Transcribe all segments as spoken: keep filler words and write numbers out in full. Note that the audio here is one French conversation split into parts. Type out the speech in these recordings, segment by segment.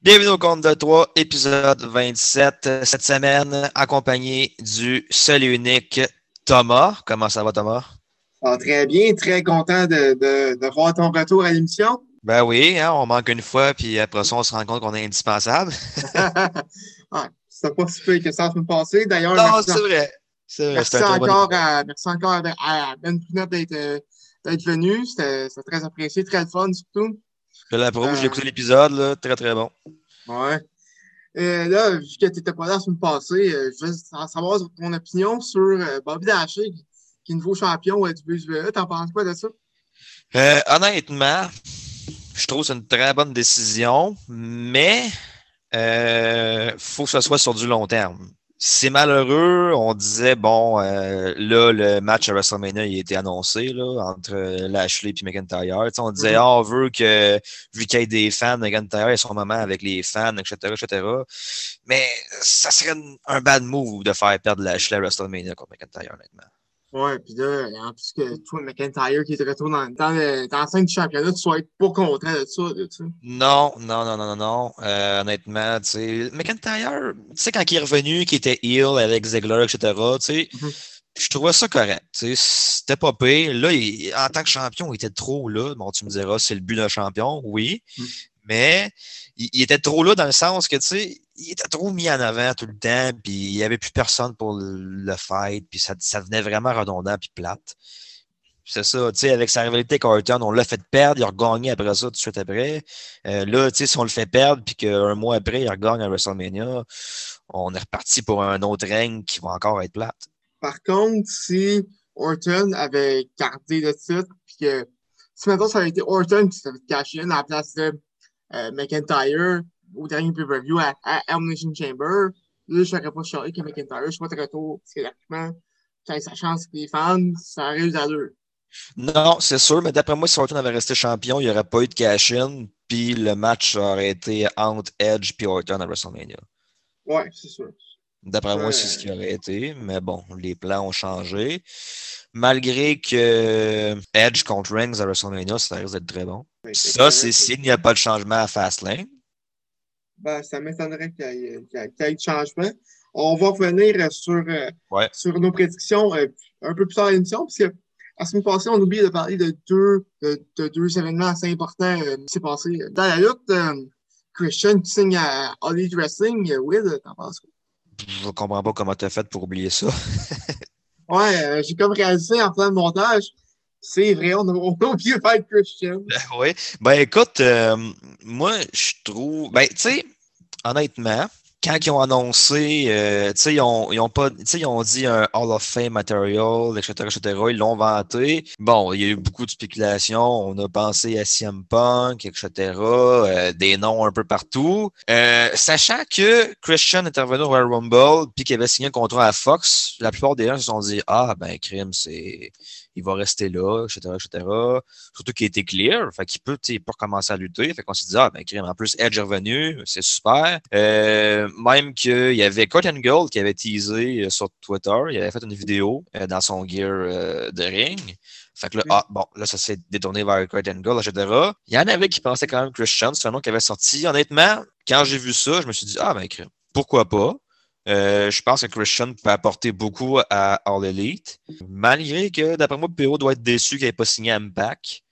Bienvenue au Compte de trois, épisode vingt-sept. Cette semaine, accompagné du seul et unique Thomas. Comment ça va, Thomas? Ah, très bien, très content de, de, de voir ton retour à l'émission. Ben oui, hein, on manque une fois, puis après ça, on se rend compte qu'on est indispensable. Ah, c'était pas si pire que ça la semaine passée. D'ailleurs, Non, merci, c'est vrai. C'est vrai, c'est merci un très bon encore épisode. à, merci encore à, à Ben Pinot d'être, euh, d'être venu. C'était, c'était très apprécié, très le fun surtout. Je l'approuve, j'ai Euh, écouté l'épisode, là, très très bon. ouais. Et là, vu que tu n'étais pas là la semaine passée, euh, je veux sa- savoir ton opinion sur euh, Bobby Lashley, qui, qui est nouveau champion euh, du W W E. T'en penses quoi de ça? Euh, honnêtement, je trouve que c'est une très bonne décision, mais euh, faut que ce soit sur du long terme. C'est malheureux. On disait, bon, euh, là, le match à WrestleMania, il a été annoncé là, entre Lashley et McIntyre. Tu sais, on disait, Mhm. ah, on veut que, vu qu'il y ait des fans, McIntyre ait son moment avec les fans, et cetera, et cetera. Mais ça serait un bad move de faire perdre Lashley à WrestleMania contre McIntyre, honnêtement. Ouais, puis là, en plus que toi, McIntyre qui est de retour dans, dans, le, dans la scène du championnat, tu sois être pas content de ça, là, tu sais. Non, non, non, non, non, non. Euh, honnêtement, tu sais, McIntyre, tu sais, quand il est revenu, qu'il était heel avec Ziggler, et cetera, tu sais, Mhm. je trouvais ça correct. Tu sais, c'était pas pire. Là, il- en tant que champion, il était trop là. Bon, tu me diras, c'est le but d'un champion, oui. Mhm. Mais il, il était trop là dans le sens que, tu sais, il était trop mis en avant tout le temps, puis il n'y avait plus personne pour le, le fight, puis ça, ça devenait vraiment redondant puis plate. C'est ça, tu sais, avec sa rivalité avec Orton, on l'a fait perdre, il a regagné après ça, tout de suite après. Euh, là, tu sais, si on le fait perdre, puis qu'un mois après, il regagne à WrestleMania, on est reparti pour un autre règne qui va encore être plate. Par contre, si Orton avait gardé le titre, puis que si maintenant ça avait été Orton qui s'avait caché in à la place de euh, McIntyre au dernier pay-per-view à, à Elimination Chamber, là, je n'aurais pas chialé que McIntyre soit de retour psychologiquement, qu'il ait sa chance avec les fans, ça aurait eu d'allure. Non, c'est sûr, mais d'après moi, si Orton avait resté champion, il n'y aurait pas eu de cash-in, puis le match aurait été entre Edge et Orton à WrestleMania. Ouais, c'est sûr. D'après moi, c'est ce Ouais, qui aurait été, mais bon, les plans ont changé. Malgré que Edge contre Reigns à WrestleMania, ça risque d'être très bon. ouais, Ça, excellent. c'est s'il n'y a pas de changement à Fastlane. Ben, ça m'étonnerait qu'il y ait, qu'il y ait- qu'il y ait de changement. On va revenir sur, euh, Ouais. sur nos prédictions euh, un peu plus tard dans l'émission, parce que la semaine passée, on a oublié de parler de deux, de, de deux événements assez importants euh, qui s'est passé. Dans la lutte, euh, Christian qui signe à All Elite Wrestling, euh, Will, t'en penses quoi? Je ne comprends pas comment tu as fait pour oublier ça. Ouais, euh, j'ai comme réalisé en plein de montage, c'est vrai, on a, on a oublié de faire Christian. Oui. Ben écoute, euh, moi, je trouve. Ben, tu sais, honnêtement, quand ils ont annoncé, euh, tu sais, ils ont, ils ont pas, tu sais, ils ont dit un Hall of Fame material, et cetera, et cetera. Ils l'ont vanté. Bon, il y a eu beaucoup de spéculations. On a pensé à C M Punk, et cetera. Euh, des noms un peu partout. Euh, sachant que Christian est revenu au Royal Rumble puis qu'il avait signé un contrat à Fox, la plupart des gens se sont dit, ah, ben, crime, c'est, il va rester là, et cetera, et cetera. Surtout qu'il était clear, fait qu'il peut, tu sais, pas recommencer à lutter. Fait qu'on s'est dit, ah, ben, crime, en plus, Edge est revenu, c'est super. Euh, même qu'il y avait Kurt Angle qui avait teasé euh, sur Twitter, il avait fait une vidéo euh, dans son gear euh, de ring. Fait que là, ah, bon, là, ça s'est détourné vers Kurt Angle, et cetera. Il y en avait qui pensaient quand même Christian, c'est un nom qui avait sorti. Honnêtement, quand j'ai vu ça, je me suis dit, ah, ben, crime, pourquoi pas? Euh, je pense que Christian peut apporter beaucoup à All Elite, malgré que, d'après moi, P O doit être déçu qu'il n'ait pas signé Impact.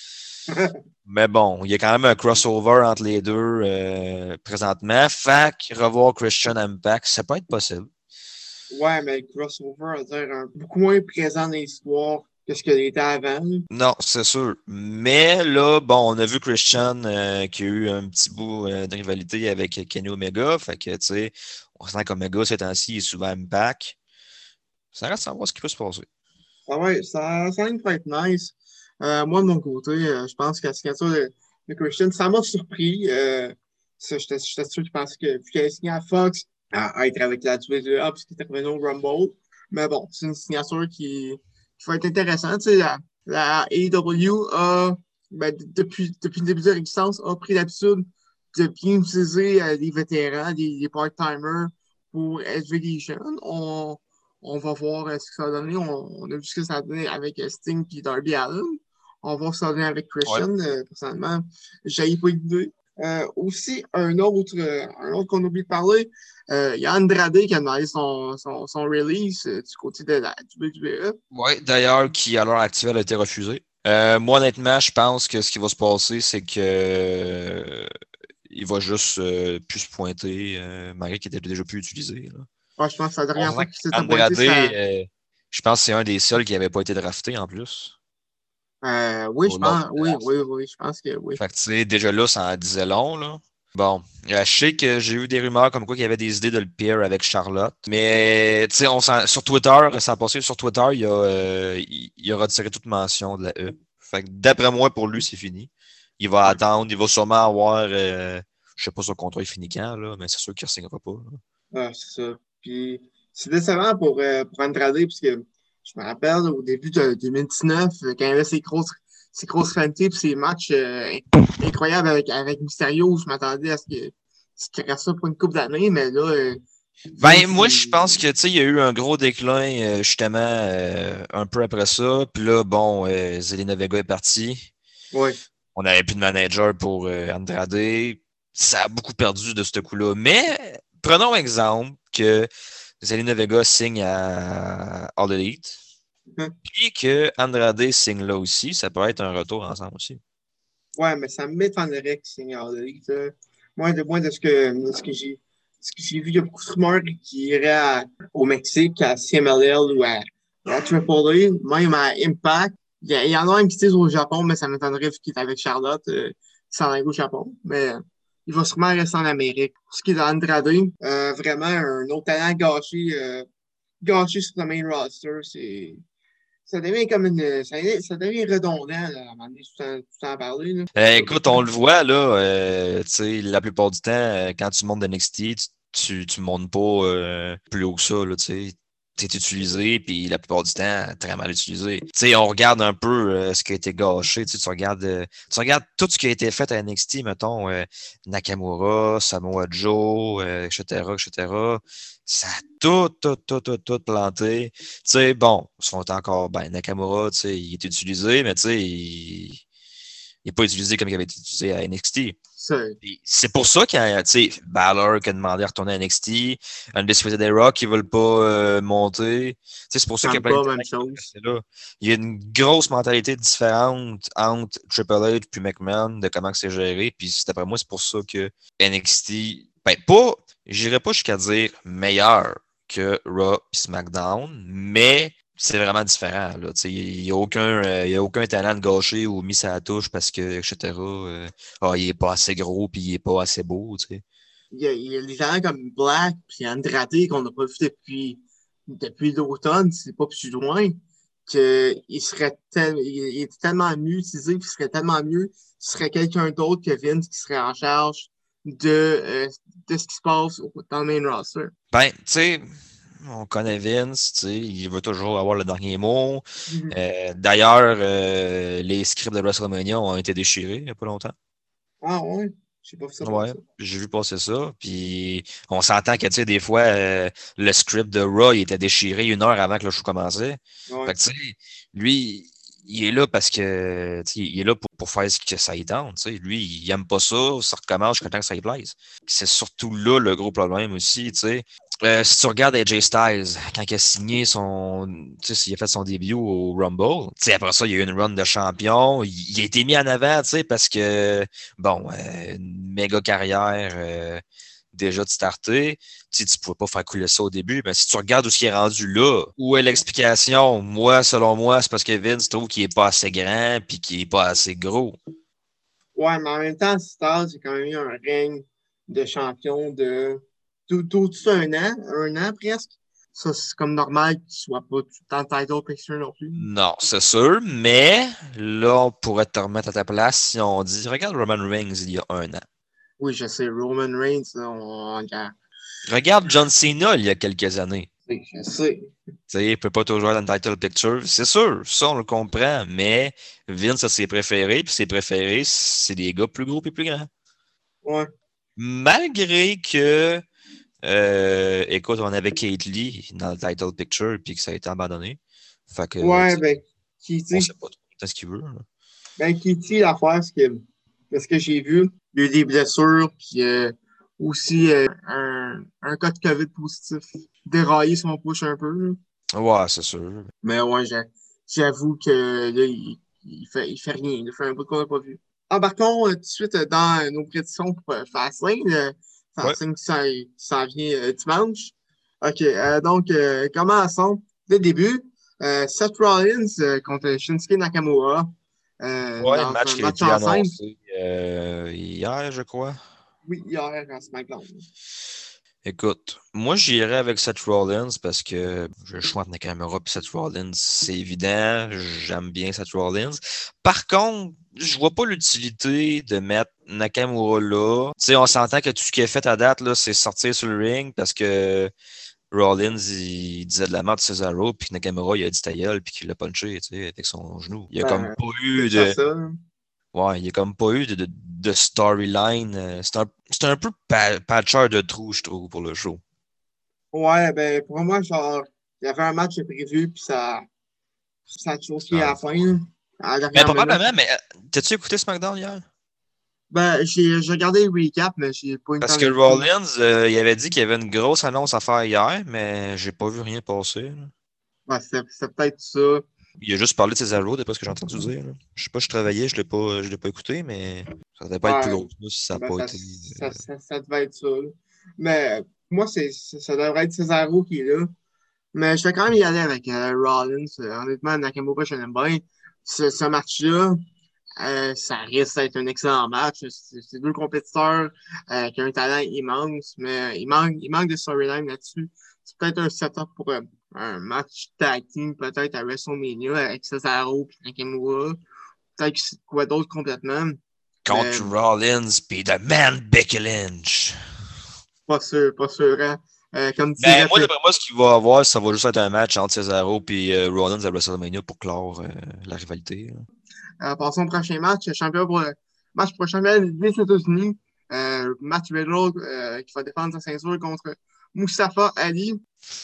Mais bon, il y a quand même un crossover entre les deux euh, présentement. Fait que revoir Christian Impact, ça peut être possible. Ouais, mais crossover, on va dire, un, beaucoup moins présent dans l'histoire que ce qu'il était avant. Non, c'est sûr. Mais là, bon, on a vu Christian euh, qui a eu un petit bout euh, de rivalité avec Kenny Omega. Fait que, tu sais, on sent qu'Omega, ces temps-ci, il est souvent Impact. Ça reste à voir ce qui peut se passer. Ah ouais, ça, ça risque d'être nice. Euh, moi, de mon côté, euh, je pense que la signature de, de Christian, ça m'a surpris. Euh, ça, j'étais j'étais sûr qu'il pensait que, vu qu'il avait signé à Fox, à, à être avec la W W E, parce qu'il était revenu au Rumble. Mais bon, c'est une signature qui, qui va être intéressante. Tu sais, la, la A E W a, ben, d- depuis, depuis le début de l'existence, a pris l'habitude de bien utiliser euh, des vétérans, des, des part-timers pour Evolution. On, on va voir euh, ce que ça va donner. On, on a vu ce que ça a donné avec euh, Sting et Darby Allin. On va voir ce que ça va donner avec Ouais. Christian. Euh, personnellement, j'ai pas d'idée. Euh, aussi, un autre, euh, un autre qu'on oublie de parler, euh, il y a Andrade qui a demandé son, son, son release euh, du côté de la W W E. Ouais, d'ailleurs, qui à l'heure actuelle a été refusé. Euh, moi, honnêtement, je pense que ce qui va se passer, c'est que euh, il va juste euh, plus se pointer, euh, malgré qu'il était déjà plus utilisé. Là. Ouais, je pense que c'est la On dernière s'entend fois qu'il s'était pointé, qu'Andrade, ça. euh, je pense que c'est un des seuls qui n'avait pas été drafté en plus. Euh, oui, je Au lors du pense, oui, draft. oui, oui, je pense que oui. Fait que, tu sais, déjà là, ça en disait long, là. Bon, euh, je sais que j'ai eu des rumeurs comme quoi qu'il y avait des idées de le pair avec Charlotte. Mais, tu sais, on s'en- sur Twitter, ça a passé sur Twitter, il a, euh, il, il a retiré toute mention de la E. Fait que d'après moi, pour lui, c'est fini. Il va Ouais, attendre, il va sûrement avoir, euh, je sais pas son contrat est fini quand, là, mais c'est sûr qu'il ne signera pas. Là. ouais, c'est ça. Puis, c'est décevant pour, euh, pour Andrade, parce que je me rappelle au début de deux mille dix-neuf, euh, quand il y avait ses grosses, ses grosses fantasy puis ses matchs euh, incroyables avec, avec Mysterio, je m'attendais à ce que ce qu'il reste ça pour une couple d'années, mais là, euh, Ben, Vince, moi, je pense il... que, tu sais, il y a eu un gros déclin, euh, justement, euh, un peu après ça. Puis là, bon, euh, Zelina Vega est partie. Ouais. On n'avait plus de manager pour euh, Andrade. Ça a beaucoup perdu de ce coup-là. Mais prenons exemple que Zelina Vega signe à All Elite, Hein. puis que Andrade signe là aussi. Ça peut être un retour ensemble aussi. Ouais, mais ça m'étonnerait qu'il signe en Ligue. Ça. Moi, de, moi, de ce que, de ce que j'ai ce que j'ai vu, il y a beaucoup de rumeurs qui iraient à- au Mexique, à C M L L ou à, à Triple A, même à Impact. Il y, a- il y en a un qui disent au Japon, mais ça m'étonnerait vu qu'il est avec Charlotte, euh, sans aller au Japon. Mais euh, il va sûrement rester en Amérique. Pour ce qui est d'Andrade, euh, vraiment un autre talent gâché, euh, gâché sur le main roster. C'est ça devient comme une. Ça, ça devient redondant, là, à un moment donné, tout en, tout en parler. Là. Euh, écoute, on le voit, là, euh, tu sais, la plupart du temps, euh, quand tu montes de N X T, tu, tu, tu montes pas euh, plus haut que ça, là, tu sais. T'es utilisé, puis la plupart du temps, très mal utilisé. Tu sais, on regarde un peu euh, ce qui a été gâché, tu sais, tu regardes, euh, tu regardes tout ce qui a été fait à N X T, mettons, euh, Nakamura, Samoa Joe, euh, et cetera, et cetera. Ça a tout, tout, tout, tout, tout planté. Tu sais, bon, ils sont encore, ben, Nakamura, tu sais, il est utilisé, mais tu sais, il il n'est pas utilisé comme il avait été utilisé à N X T. Ça, Puis c'est pour ça qu'il y a, tu sais, Balor qui a demandé à retourner à N X T, Undisputed Era qui ne veulent pas euh, monter. Tu sais, c'est pour ça qu'il y a plein de pas, même talents qui veulent chose. rester là. Il y a une grosse mentalité différente entre Triple H et McMahon de comment c'est géré. Puis d'après moi, c'est pour ça que N X T, ben pas, j'irais pas jusqu'à dire meilleur que Raw et SmackDown, mais c'est vraiment différent. Là. Il n'y a, aucun, euh, y a aucun talent de gaucher ou mis à la touche parce que, et cetera. Euh, ah, il est pas assez gros puis il est pas assez beau. T'sais. Il y a, il y a des gens comme Black puis Andrade qu'on n'a pas vu depuis, depuis l'automne, c'est pas plus loin, qu'il serait tel, il, il est tellement mieux utilisé, qu'il serait tellement mieux, ce serait quelqu'un d'autre que Vince qui serait en charge de, euh, de ce qui se passe dans le main roster. Ben, tu sais, on connaît Vince, tu sais, il veut toujours avoir le dernier mot. Mhm. Euh, D'ailleurs, euh, les scripts de WrestleMania ont été déchirés il n'y a pas longtemps. Ah ouais, je sais pas si ça Ouais, passe. j'ai vu passer ça. Puis on s'entend que, tu sais, des fois, euh, le script de Raw, il était déchiré une heure avant que le show commençait. Ouais. Fait que, tu sais, lui, il est là parce que, tu sais, il est là pour, pour faire ce que ça y tente. Tu sais. Lui, il aime pas ça, ça recommence jusqu'à temps que ça lui plaise. C'est surtout là le gros problème aussi, tu sais. Euh, si tu regardes A J Styles, quand il a signé son, tu sais, il a fait son début au Rumble, tu sais, après ça, il y a eu une run de champion. Il, il a été mis en avant, tu sais, parce que, bon, euh, une méga carrière euh, déjà de starter. Tu sais, tu pouvais pas faire couler ça au début, mais si tu regardes où ce qui est rendu là, où est l'explication? Moi, selon moi, c'est parce que Vince trouve qu'il est pas assez grand puis qu'il est pas assez gros. Ouais, mais en même temps, Stars, j'ai quand même eu un règne de champion de tout, tout, tout un an, un an presque. Ça, c'est comme normal qu'il soit pas tout le temps title picture non plus. Non, c'est sûr, mais là, on pourrait te remettre à ta place si on dit, regarde Roman Reigns il y a un an. Oui, je sais, Roman Reigns, là, on regarde. Regarde John Cena il y a quelques années. Oui, je sais. Tu sais, il peut pas toujours être dans le title picture. C'est sûr, ça, on le comprend, mais Vince a ses préférés, puis ses préférés, c'est des gars plus gros et plus grands. Ouais. Malgré que, euh, écoute, on avait Kate Lee dans le title picture, puis que ça a été abandonné. Fait que, tu Ouais, sais, ben, on Kitty. sait pas trop ce qu'il veut. Là. Ben, Kitty, l'affaire, c'est que, de ce que j'ai vu, il y a eu des blessures, puis euh, aussi euh, un, un cas de COVID positif. Déraillé son push un peu. Là. Ouais, c'est sûr. Mais ouais, j'a- j'avoue que là, il, il fait, il fait rien. Il fait un bout qu'on n'a pas vu. Embarquons euh, tout de suite euh, dans euh, nos prédictions pour euh, Fastlane. Euh, Ouais. Fastlane qui s'en qui s'en vient euh, dimanche. OK, euh, donc, euh, commençons. Dès le début, euh, Seth Rollins euh, contre Shinsuke Nakamura euh, Ouais, dans match un qui a match été en simple. annoncé euh, hier, je crois. Oui, hier à SmackDown. Écoute, moi j'irais avec Seth Rollins parce que je chante Nakamura puis Seth Rollins, c'est évident. J'aime bien Seth Rollins. Par contre, je vois pas l'utilité de mettre Nakamura là. Tu sais, on s'entend que tout ce qu'il a fait à date, là, c'est sortir sur le ring parce que Rollins, il disait de la merde de Cesaro, puis Nakamura, il a dit ta gueule, puis qu'il l'a punché, tu sais, avec son genou. Il y a comme Ben, pas c'est eu ça, de. ça. Ouais, il y a comme pas eu de, de, de storyline. euh, C'est un, c'est un peu pa- patcheur de trous, je trouve, pour le show. Ouais, ben, pour moi, genre, il y avait un match de prévu, puis ça, ça a C'est choqué à un- la fin, là, à la Mais dernière minute. probablement, mais euh, t'as-tu écouté SmackDown hier? Ben, j'ai j'ai regardé le recap, mais j'ai pas eu le Parce temps que d'écouter. Rollins, euh, il avait dit qu'il y avait une grosse annonce à faire hier, mais j'ai pas vu rien passer, là. Ouais, c'est c'est peut-être ça. Il a juste parlé de Cesaro, d'après ce que j'ai entendu dire, là. Je sais pas, je travaillais, je l'ai pas, je l'ai pas écouté, mais ça devait pas être plus Ouais, gros que ça si ça n'a ben, pas ça, été. ça, euh, ça, ça devait être ça, là. Mais moi, c'est, c'est- ça devrait être Cesaro qui est là. Mais je vais quand même y aller avec euh, Rollins. Euh, honnêtement, Nakamura, je l'aime bien. Ce, ce match-là, Euh, ça risque d'être un excellent match. C'est c'est deux compétiteurs euh, qui ont un talent immense, mais il manque, il manque de storyline là-dessus. C'est peut-être un setup pour euh, un match tag team, peut-être à WrestleMania avec Cesaro et Nakamura. Peut-être que c'est quoi d'autre complètement, mais Contre Rollins pis The Man Becky Lynch. pas sûr, pas sûr. Hein. Euh, comme Ben, dirait, moi, d'après moi, ce qu'il va avoir, ça va juste être un match entre Cesaro et euh, Rollins à WrestleMania pour clore euh, la rivalité, là. euh, passons au prochain match. Champion pour le match pour le championnat des États-Unis. Euh, Matt Riddle euh, qui va défendre sa ceinture contre Mustafa Ali.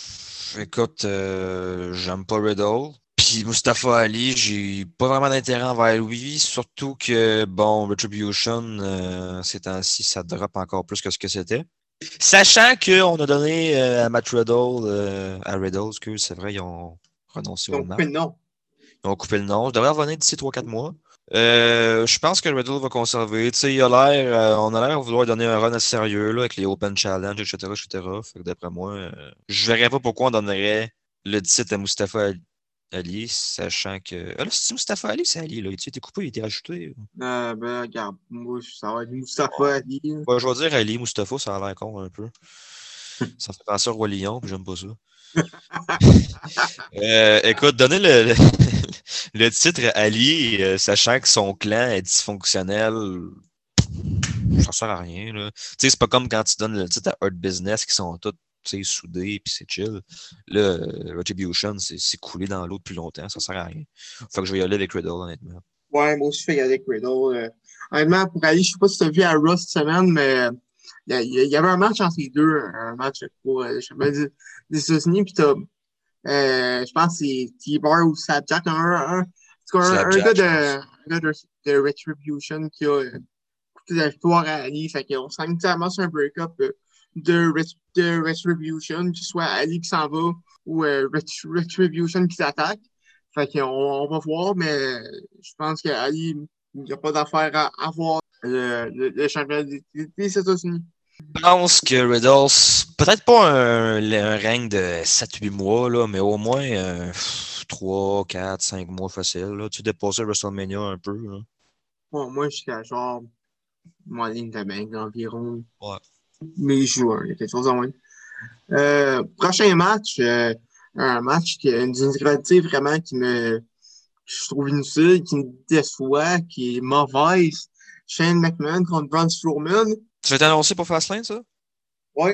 Écoute, euh, j'aime pas Riddle. Puis Mustafa Ali, j'ai pas vraiment d'intérêt envers lui, surtout que, bon, Retribution, euh, ces temps-ci, ça drop encore plus que ce que c'était. Sachant qu'on a donné euh, à Matt Riddle, euh, à Riddle, excuse, c'est vrai, ils ont renoncé au Donc, match. non. Ils ont coupé le nom. Je devrais revenir d'ici trois quatre mois. Euh, je pense que Riddle va conserver. Tu sais, il a l'air, euh, on a l'air de vouloir donner un run assez sérieux là, avec les Open Challenge, et cetera, et cetera. Fait que d'après moi, euh, je verrais pas pourquoi on donnerait le titre à Mustafa Ali, sachant que. Ah là, c'est Mustafa Ali, c'est Ali, là. Il a été coupé, il a été rajouté. Euh, ben, regarde, moi, ça va être Ouais. Mustafa Ali. Là. Ouais, je vais dire Ali, Mustafa, ça a l'air con un peu. Ça fait penser au Roi Lion, puis j'aime pas ça. Euh, écoute, donner le, le, le titre à Ali, euh, sachant que son clan est dysfonctionnel, ça sert à rien, là. Tu sais, c'est pas comme quand tu donnes le titre à Hurt Business qui sont tous, tu sais, soudés puis c'est chill. Là, euh, Retribution, c'est c'est coulé dans l'eau depuis longtemps, ça sert à rien. Fait que je vais y aller avec Riddle, honnêtement. Ouais, moi aussi, je fais avec Riddle. Euh, honnêtement, pour Ali, je sais pas si tu as vu à Raw cette semaine, mais euh, il y, a- il y avait un match entre les deux, un match pour euh, le championnat des des États-Unis, puis t'as, euh, je pense que c'est T-Bar ou Slapjack, un, un, en tout cas, un, un gars Slapjack, de, je pense. un gars de, de Retribution qui a euh, coûté la victoire à Ali, fait qu'on s'en tellement sur un break-up euh, de, Ret- de Retribution, que ce soit Ali qui s'en va ou euh, Ret- Retribution qui s'attaque. Fait qu'on on va voir, mais je pense qu'Ali, il n'y a pas d'affaire à avoir le, le, le championnat des, des États-Unis. Je pense que Riddle, c'est peut-être pas un, un règne de sept huit mois, là, mais au moins euh, trois, quatre, cinq mois facile. Là. Tu dépassais WrestleMania un peu. Là. Bon, moi, jusqu'à genre, moi, ligne de bain, environ Ouais. mi-juin, quelque chose en moins. Euh, prochain match, euh, un match qui a une rivalité vraiment qui me, que je trouve inutile, qui me déçoit, qui est mauvaise. Shane McMahon contre Braun Strowman. Tu vas être annoncé pour Fastlane, ça? Ouais,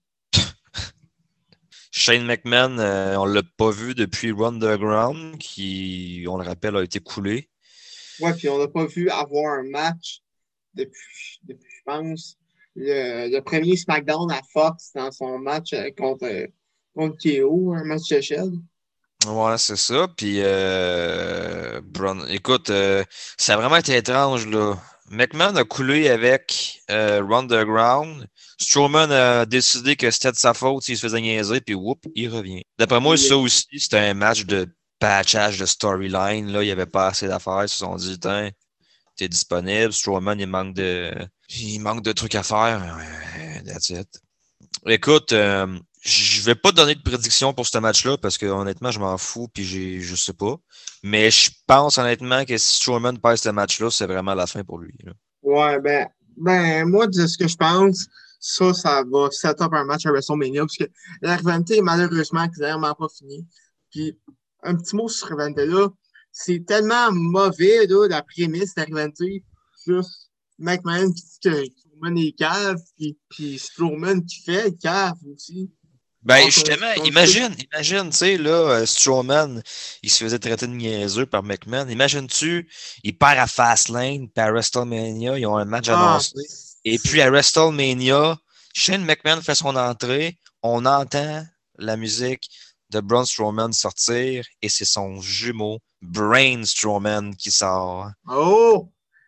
Shane McMahon, euh, on l'a pas vu depuis Underground, qui, on le rappelle, a été coulé. ouais, puis on n'a pas vu avoir un match depuis, depuis je pense, le, le premier SmackDown à Fox dans son match euh, contre, euh, contre K O, un match d'échelle. Ouais, c'est ça. Puis, euh, Braun- écoute, euh, ça a vraiment été étrange, là. McMahon a coulé avec euh, Underground. Strowman a décidé que c'était de sa faute s'il se faisait niaiser, puis whoop, il revient. D'après moi, ça aussi, c'était un match de patchage de storyline. Là, il n'y avait pas assez d'affaires. Ils se sont dit, tiens, t'es disponible. Strowman, il manque de. Il manque de trucs à faire. That's it. Écoute, euh, je vais pas donner de prédiction pour ce match-là parce que honnêtement, je m'en fous puis j'ai je sais pas. Mais je pense honnêtement que si Strowman perd ce match-là, c'est vraiment la fin pour lui. Là. Ouais, ben, ben, moi, de ce que je pense, ça, ça va set up un match à WrestleMania, parce que la rivalité est malheureusement clairement pas finie. Puis, un petit mot sur cette rivalité-là, c'est tellement mauvais, là, la prémisse de la rivalité, juste McMahon qui dit que Strowman est cave, puis, puis Strowman qui fait cave aussi. Ben, Alors, justement, qu'on- qu'on imagine, imagine, tu sais, là, euh, Strowman, il se faisait traiter de niaiseux par McMahon. Imagine-tu, il perd à Fastlane, puis à WrestleMania, ils ont un match Ah, annoncé. Et puis à WrestleMania, Shane McMahon fait son entrée, on entend la musique de Braun Strowman sortir, et c'est son jumeau, Braun Strowman, qui sort. oh!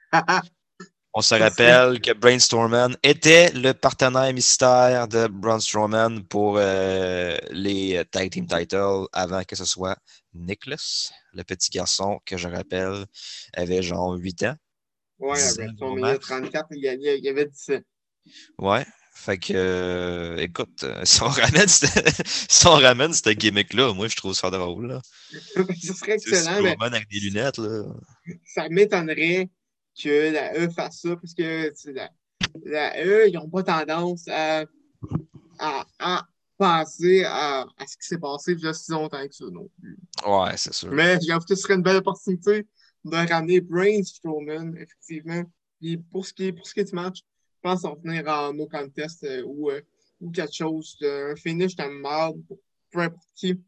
On se Ça serait, rappelle que Braun Strowman était le partenaire mystère de Braun Strowman pour euh, les Tag Team Titles avant que ce soit Nicholas, le petit garçon que je rappelle avait genre huit ans, ouais, à dix ans gros WrestleMania max. trente-quatre, il y avait, il y avait dix-sept. Ouais. Fait que, euh, écoute, euh, si on ramène cette, si on ramène cette gimmick-là, moi, je trouve ça drôle, là. Ce serait Tu sais, excellent, mais Strowman avec des lunettes, là. ça m'étonnerait que la E fasse ça, parce que tu sais, la, la E, ils n'ont pas tendance à, à, à penser à, à ce qui s'est passé il y a si longtemps que ça non plus. Ouais, c'est sûr. Mais j'avoue que ce serait une belle opportunité de ramener Braun Strowman, effectivement. Puis pour ce qui est, pour ce qui est du match, je pense qu'on va venir en no contest euh, ou, euh, ou quelque chose, de, un finish de merde pour peu importe qui,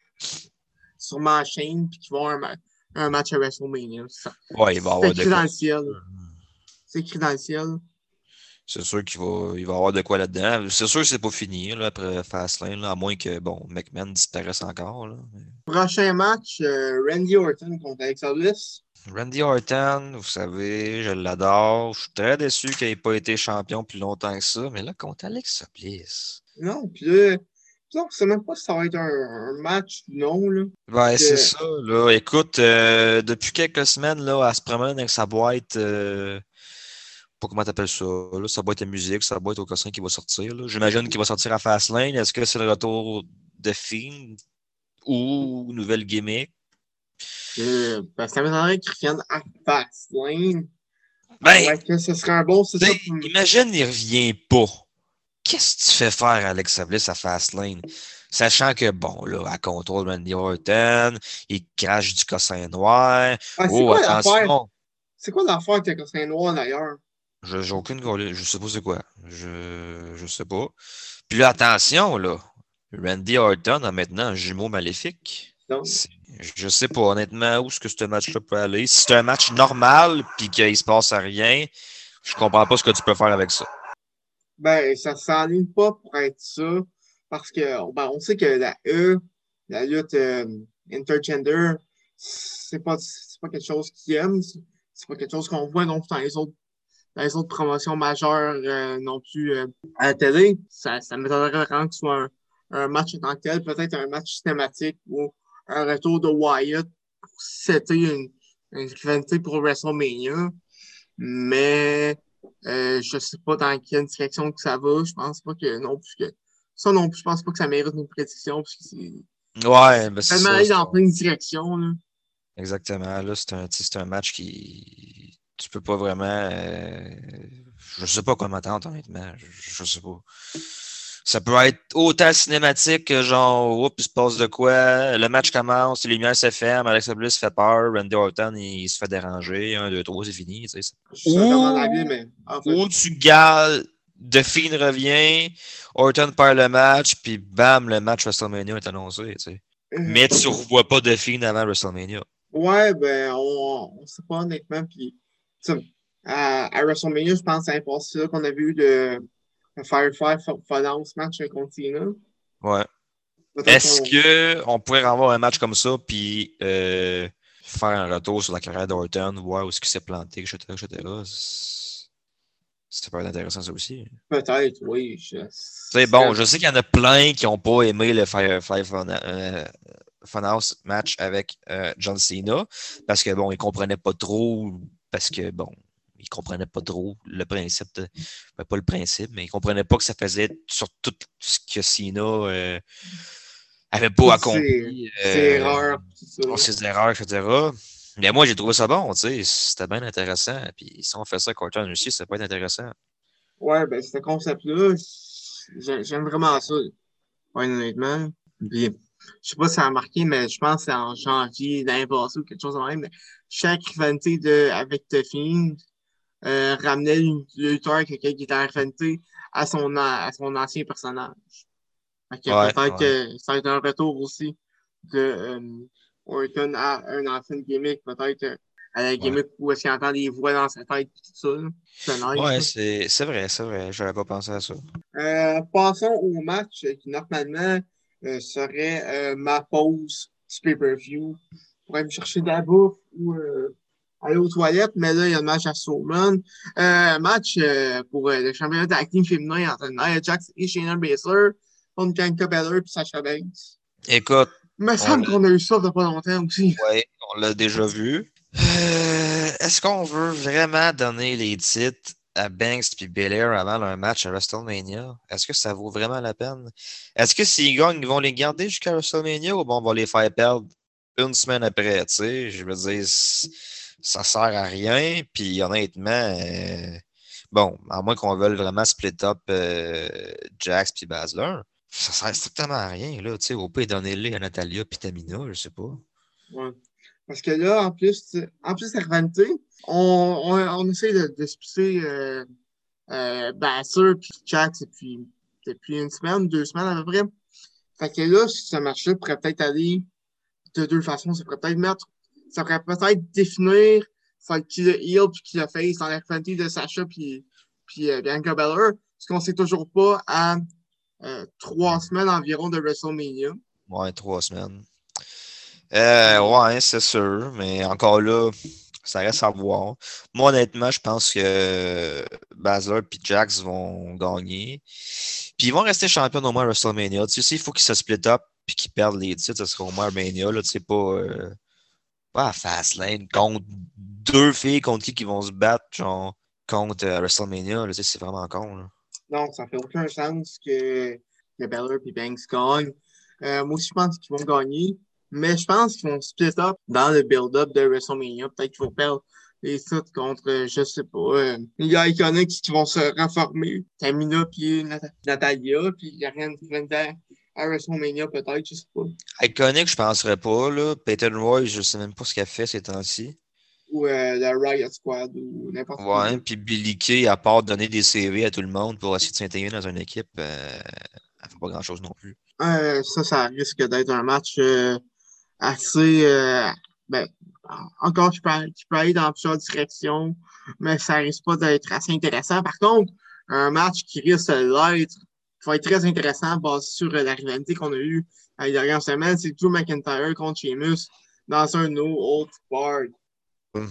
sur ma chaîne, puis qui va avoir un, ma- un match à WrestleMania. Ça- Ouais, il va y C'est avoir de écrit dans quoi. le ciel. C'est écrit dans le ciel. C'est sûr qu'il va, il va y avoir de quoi là-dedans. C'est sûr que c'est pas fini là, après Fastlane, là, à moins que bon, McMahon disparaisse encore. Là. Prochain match, euh, Randy Orton contre Alexa Bliss. Randy Orton, vous savez, je l'adore. Je suis très déçu qu'il n'ait pas été champion plus longtemps que ça. Mais là, contre Alexa Bliss. Non, puis là, puis là, on sait même pas si ça va être un, un match non, là. Ouais, c'est Que, ça. Là. Écoute, euh, depuis quelques semaines, là, elle se promène avec sa boîte. Euh, pas comment t'appelles ça, là, sa boîte à musique, sa boîte au cossin qui va sortir. Là. J'imagine qu'il va sortir à Fastlane. Est-ce que c'est le retour de Fiend ou nouvelle gimmick? que, ben, ça m'étonnerait qu'ils reviennent à Fastlane. Ben, Ouais, que ce serait un bon, c'est tu ça. sais, Pour... imagine, il revient pas. Qu'est-ce que tu fais faire Alexa Bliss à Fastlane? Sachant que, bon, là, elle contrôle Randy Orton, il crache du cossin noir. Ah, c'est Oh, quoi l'affaire? attention! C'est quoi l'affaire avec le costume noir d'ailleurs? Je- J'ai aucune gaule- je sais pas c'est quoi. Je, je sais pas. Puis là, attention, là. Randy Orton a maintenant un jumeau maléfique. Donc, C'est- Je sais pas honnêtement où est-ce que ce match-là peut aller. Si c'est un match normal puis qu'il se passe à rien, je comprends pas ce que tu peux faire avec ça. ben, ça s'enligne pas pour être ça. Parce que, ben, on sait que la E, la lutte euh, intergender, c'est pas, c'est pas quelque chose qu'ils aiment. C'est c'est pas quelque chose qu'on voit non plus dans les autres, dans les autres promotions majeures euh, non plus euh, à la télé. Ça, ça m'étonnerait vraiment que ce soit un, un match en tant que tel, peut-être un match cinématique ou un retour de Wyatt pour c'était une, une rivalité pour WrestleMania. Mais euh, je sais pas dans quelle direction que ça va. Je pense pas que non plus que ça non plus, je pense pas que ça mérite une prédiction parce que c'est Ouais, ben c'est tellement ça. allé c'est dans un- plein de directions. Là. Exactement. Là, c'est un, tu sais, c'est un match qui. Tu peux pas vraiment. euh, Je sais pas quoi m'attendre, honnêtement. Je, je sais pas. Ça peut être autant cinématique que genre, oups, il se passe de quoi. Le match commence, les lumières se ferment, Alexa Bliss fait peur, Randy Orton, il, se fait déranger. Un, deux, trois, c'est fini. Tu sais. Je suis totalement d'avis, Ou, mais en fait. ou tu gales, The Fiend revient, Orton perd le match, puis bam, le match WrestleMania est annoncé. Tu sais. Mais tu euh, revois pas The Fiend avant WrestleMania. Ouais, ben, on, on sait pas honnêtement. Puis, tu sais, à, à WrestleMania, je pense que c'est impossible qu'on a vu de, de Firefly Funhouse ce match contre Cena. Ouais. Peut-être Est-ce qu'on. que on pourrait avoir un match comme ça, puis euh, faire un retour sur la carrière d'Orton, voir où est-ce qu'il s'est planté, et cetera, et cetera. Ça peut être intéressant, ça aussi. Peut-être, oui. Je... Tu sais, serait... bon, je sais qu'il y en a plein qui n'ont pas aimé le Firefly Fun, euh, Funhouse match avec euh, John Cena parce que, bon, ils comprenaient pas trop, parce que, bon, ils comprenaient pas trop le principe de, ben, pas le principe, mais ils comprenaient pas que ça faisait sur tout ce que Cena euh, avait pas Toutes ces, accompli, ces euh, erreurs, tout ça. ses erreurs, et cetera. Mais moi, j'ai trouvé ça bon, tu sais, c'était bien intéressant. Puis si on fait ça avec Orton aussi, ça peut être intéressant. Ouais, ben, ce concept-là, j'ai- j'aime vraiment ça, ouais, honnêtement. Puis, je sais pas si ça a marqué, mais je pense que c'est en janvier l'année passée ou quelque chose de même. Mais chaque rivalité de, avec The Fiend euh, ramenait le lutteur, quelqu'un qui était rivalité, à son, a- à son ancien personnage. Fait que Ouais, peut-être ouais, que ça va être un retour aussi de euh, Orton à un ancien gimmick, peut-être euh, à la ouais. gimmick où est-ce qu'il entend des voix dans sa tête et tout ça. Là. C'est nice. Ouais, Là. c'est c'est vrai, c'est vrai. J'avais pas pensé à ça. Euh, passons au match qui normalement euh, serait euh, ma pause du pay-per-view pour aller me chercher de la bouffe ou euh, aller aux toilettes, mais là, il y a le match à Strowman. Euh, match euh, pour euh, le championnat tag team féminin entre Nia Jax et Shayna Baszler contre Bianca Belair et Sasha Banks. Écoute, Il me on semble qu'on a eu ça il n'y a pas longtemps aussi. ouais, on l'a déjà vu. Euh, est-ce qu'on veut vraiment donner les titres à Banks et Belair avant leur match à WrestleMania? Est-ce que ça vaut vraiment la peine? Est-ce que s'ils gagnent, ils vont les garder jusqu'à WrestleMania ou bon, on va les faire perdre une semaine après? Tu sais, je veux dire, c- ça sert à rien. Puis honnêtement, euh, bon, à moins qu'on veuille vraiment split up euh, Jax puis Baszler, ça sert strictement à rien. Là, tu sais, au pire, donner-les à Natalia puis Tamina, je sais pas. Ouais. Parce que là, en plus, en plus de la rivalité, on, on, on essaie de, de se pousser euh, euh, Baszler puis Jax depuis, depuis une semaine, deux semaines à peu près. Fait que là, ce match-là pourrait peut-être aller de deux façons. Ça pourrait peut-être mettre, ça pourrait peut-être définir soit qui le heel puis qui le face dans la rivalité de Sacha puis, puis euh, Bianca Belair. Parce qu'on sait toujours pas à euh, trois semaines environ de WrestleMania. Ouais, trois semaines. Euh, Puis, ouais, c'est sûr, mais encore là, ça reste à voir. Moi, honnêtement, je pense que Baszler et Jax vont gagner. Puis ils vont rester champions au moins à WrestleMania. Tu sais, il faut qu'ils se split up puis qu'ils perdent les titres, ça sera au moins à Mania. Là, tu sais, pas, euh, pas à Fastlane contre deux filles contre qui qui vont se battre, genre, contre euh, WrestleMania. Là, tu sais, c'est vraiment con. Là. non, ça fait aucun sens que, que Belair et Banks gagnent. Euh, moi aussi, je pense qu'ils vont gagner. Mais je pense qu'ils vont split up dans le build-up de WrestleMania. Peut-être qu'ils vont perdre les titres contre, euh, je sais pas, euh, les gars iconiques qui vont se reformer. Tamina puis Nat Natalia, puis il n'y a rien de à, à WrestleMania, peut-être, je sais pas. Iconic, je penserais pas. Là. Peyton Roy, je sais même pas ce qu'elle fait ces temps-ci. Ou euh, la Riot Squad, ou n'importe qui Ouais, d'autre. puis Billy Kay, à part donner des C V à tout le monde pour essayer de s'intégrer dans une équipe, euh, elle fait pas grand-chose non plus. Euh, ça, ça risque d'être un match euh, assez. Euh, ben, encore, je peux, je peux aller dans plusieurs directions, mais ça risque pas d'être assez intéressant. Par contre, un match qui risque de l'être, qui va être très intéressant, basé sur euh, la rivalité qu'on a eue euh, les dernières semaines, c'est Drew McIntyre contre Sheamus dans un No Old Bar. Hum.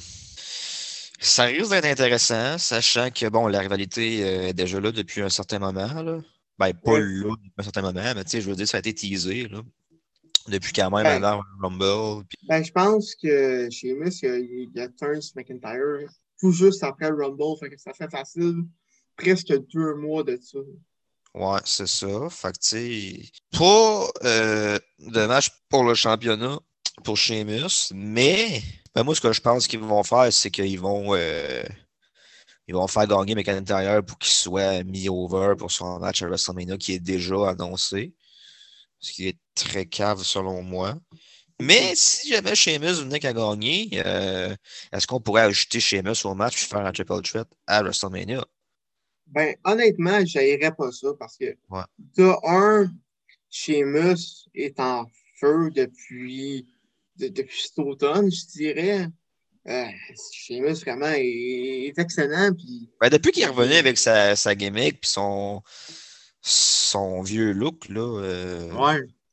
Ça risque d'être intéressant, sachant que bon, la rivalité euh, est déjà là depuis un certain moment. Là. Ben, pas Ouais. là depuis un certain moment, mais tu sais, je veux dire, ça a été teasé là, depuis quand même Ben, avant le Rumble. Puis, ben, je pense que Sheamus, il a, il a turn sur McIntyre tout juste après le Rumble, fait que ça fait facile presque deux mois de ça. ouais, c'est ça. Fait que tu sais, pas euh, de match pour le championnat pour Sheamus, mais ben, moi, ce que je pense qu'ils vont faire, c'est qu'ils vont. euh, Ils vont faire gagner McIntyre pour qu'il soit mis over pour son match à WrestleMania qui est déjà annoncé. Ce qui est très cave selon moi. Mais si jamais Sheamus venait qu'à gagner, euh, est-ce qu'on pourrait ajouter Sheamus au match et faire un triple threat à WrestleMania? Ben, honnêtement, j'haïrais pas ça parce que, Ouais. de un, Sheamus est en feu depuis, de- depuis cet automne, je dirais. Euh, Sheamus, vraiment, est, est excellent. Puis, Ben, depuis qu'il est revenu puis, avec sa, sa gimmick et son, son vieux look, là, euh, ouais.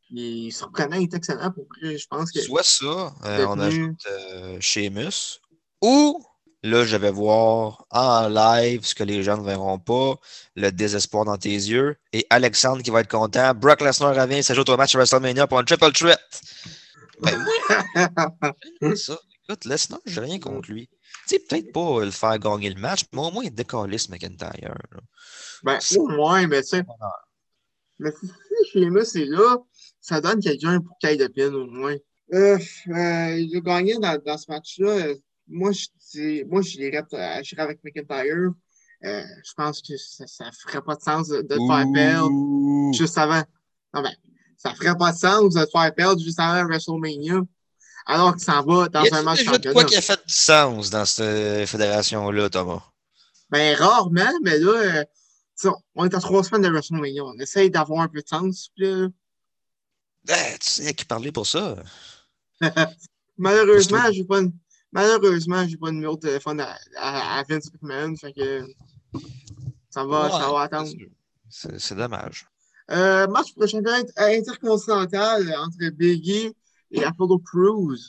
Il est surprenant, il est excellent pour vrai. Je pense que Soit ça, euh, on ajoute devenu. euh, Sheamus, ou là, je vais voir en live ce que les gens ne verront pas, le désespoir dans tes yeux, et Alexandre qui va être content. Brock Lesnar revient, s'ajoute au match à WrestleMania pour un triple threat. Ben, moi, j'aime ça. Écoute, Lesnar, j'ai rien contre lui. Tu sais, peut-être pas le faire gagner le match, mais au moins il décalisse McIntyre. Là. Ben, C'est au moins, mais tu sais, mais si Sheamus est là, ça donne quelqu'un pour qu'il aille de pin, au moins. Euh, euh, il a gagné dans, dans ce match-là. Euh, moi, je dis- moi, je dirais euh, j'irais avec McIntyre. Euh, je pense que ça, ça ferait pas de sens de, de te faire perdre Ouh! juste avant. Non, ben, ça ferait pas de sens de te faire perdre juste avant WrestleMania, alors qu'il s'en va Y dans un a-t-il match déjà de quoi championnat. qui a fait du sens dans cette fédération-là, Thomas? Ben, rarement, mais là, euh, tu sais, on est à trois semaines de WrestleMania. On essaye d'avoir un peu de sens. Puis là, Eh, tu sais à qui parler pour ça? Pousse-toi. malheureusement, j'ai pas une, malheureusement, j'ai pas de numéro de téléphone à, à, à Vince McMahon. Fait que ça va, ça Ouais, va c'est attendre. sûr. C'est c'est dommage. Euh, match pour le championnat intercontinental entre Biggie et Apollo Crews.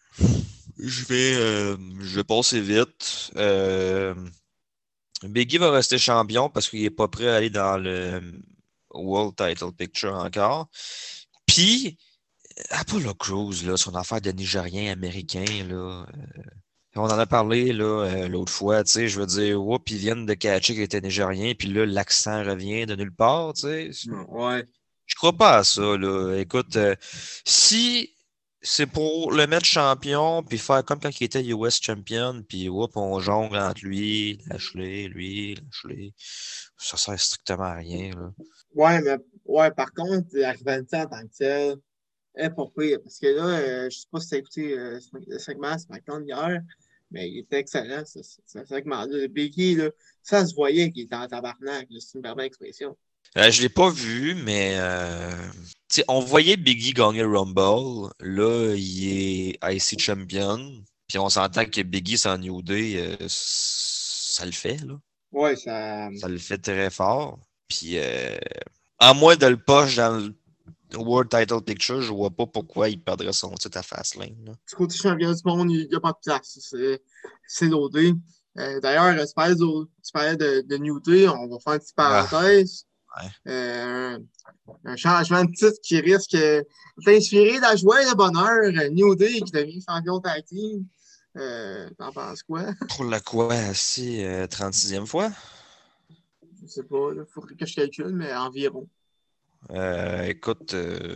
Je vais, euh, je vais passer vite. Euh, Biggie va rester champion parce qu'il est pas prêt à aller dans le World Title Picture encore. Puis, Apollo Crews, là, son affaire de Nigérien américain, là, euh, on en a parlé là, euh, l'autre fois, tu sais, je veux dire, whoop, ils viennent de catcher qu'il était Nigérien, puis là, l'accent revient de nulle part, tu sais. Ouais. Je crois pas à ça, là. Écoute, euh, si c'est pour le mettre champion, puis faire comme quand il était U S champion, puis whoop, on jongle entre lui, Lashley, lui, Lashley, ça sert strictement à rien, là. Ouais, mais ouais, par contre, la rivalité en tant que telle est pas pire. Parce que là, euh, je sais pas si tu as écouté euh, le segment SmackDown hier, mais il était excellent, ce, ce, ce segment-là. Biggie, là, ça se voyait qu'il était en tabarnak, là, c'est une belle expression. Euh, je l'ai pas vu, mais euh, tu sais, on voyait Biggie gagner le Rumble. Là, il est I C champion. Puis on s'entend que Biggie sans New Day, euh, ça le fait, là. Ouais, ça. Ça le fait très fort. Puis euh, à moins de le push dans le World Title Picture, je vois pas pourquoi il perdrait son titre à Fastlane, là. Du côté champion du monde, il n'y a pas de place. C'est c'est loadé. Euh, D'ailleurs, tu parlais, de, tu parlais de, de New Day, on va faire une petite Ah, parenthèse. ouais. Euh, un changement de titre qui risque d'inspirer la joie et le bonheur. New Day qui devient champion tag team. Euh, T'en penses quoi? Pour la quoi, si, euh, trente-sixième fois? Je sais pas, il faudrait que je calcule, mais environ. Euh, écoute, euh,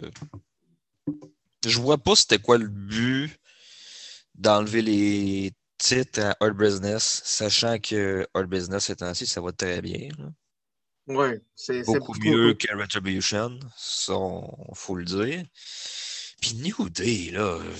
je vois pas c'était quoi le but d'enlever les titres à Hard Business, sachant que Hard Business, ces temps-ci, ça va très bien, là. Ouais, c'est c'est Beaucoup beaucoup trop mieux tôt. que Retribution, ça, on- faut le dire. Puis New Day, là, euh,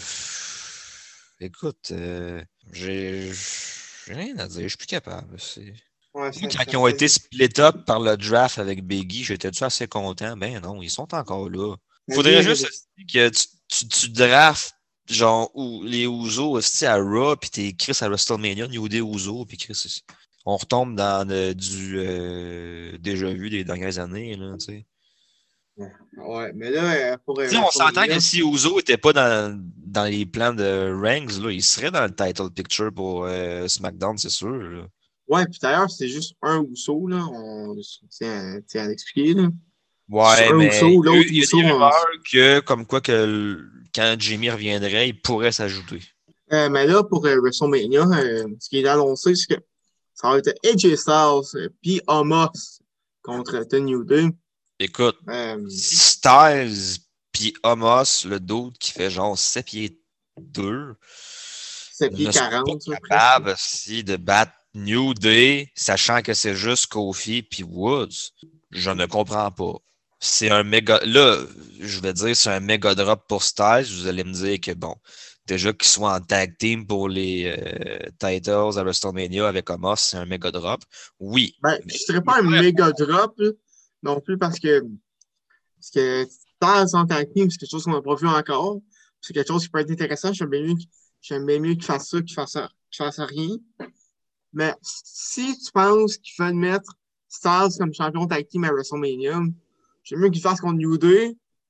écoute, euh, j'ai j'ai rien à dire, je suis plus capable. C'est... Ouais, Moi, ça, quand ça ils ont fait. été split up par le draft avec Biggie, j'étais-tu assez content? Ben non, ils sont encore là. La vie Faudrait est juste réversible. esti, que tu, tu, tu draftes genre ou, les Usos esti, à Raw, puis t'es Chris à WrestleMania, New Day Usos, puis Chris, on retombe dans le- du euh, déjà vu des dernières années, là, tu sais. Ouais, mais là, euh, pour euh, Tu sais, on s'entend que WrestleMania, si Uso était pas dans, dans les plans de Ranks, là, il serait dans le title picture pour euh, SmackDown, c'est sûr, là. ouais, puis d'ailleurs, c'est juste un Ousso, là. On tient, tient à l'expliquer, là. C'est Ouais, un mais Ousso, il y a eu- l'autre il y a Ousso, des on... rumeurs que, comme quoi, que l- quand Jimmy reviendrait, il pourrait s'ajouter. Euh, mais là, pour euh, WrestleMania, euh, ce qui est annoncé, c'est que ça va être A J Styles euh, puis Omos contre The New Day. Écoute, Euh, si Styles puis Omos, le dude qui fait genre sept pieds deux, sept pieds ne sont pas quarante, là, presque. capables si de battre New Day, sachant que c'est juste Kofi puis Woods, je ne comprends pas. C'est un méga. Là, je vais dire, c'est un méga drop pour Styles. Vous allez me dire que bon, déjà qu'ils soient en tag team pour les euh, titles à WrestleMania avec Omos, c'est un méga drop. Oui, Ben, mais je dirais il pas un peut méga drop, là, non plus, parce que, parce que Styles en tag team, c'est quelque chose qu'on n'a pas vu encore. C'est quelque chose qui peut être intéressant. J'aime bien mieux, qu'il- j'aime bien mieux qu'il fasse ça qu'il fasse, qu'il fasse rien. Mais si tu penses qu'il faut mettre Styles comme champion tag team à WrestleMania, j'aime mieux qu'il fasse contre New Day